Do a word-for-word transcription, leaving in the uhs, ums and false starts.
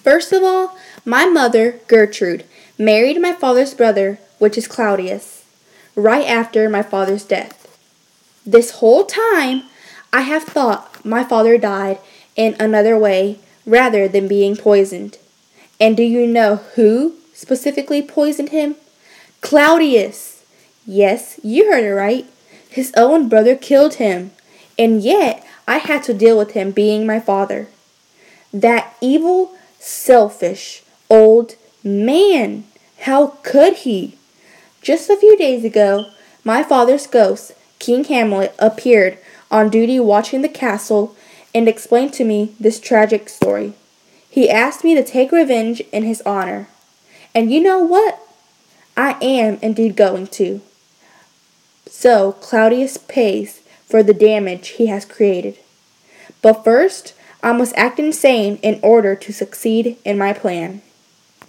First of all, my mother, Gertrude, married my father's brother, which is Claudius, right after my father's death. This whole time, I have thought my father died in another way rather than being poisoned. And do you know who specifically poisoned him? Claudius. Yes, you heard it right. His own brother killed him. And yet, I had to deal with him being my father. That evil, selfish, old man. How could he? Just a few days ago, my father's ghost, King Hamlet, appeared on duty watching the castle and explained to me this tragic story. He asked me to take revenge in his honor. And you know what? I am indeed going to. So Claudius pays for the damage he has created. But first, I must act insane in order to succeed in my plan.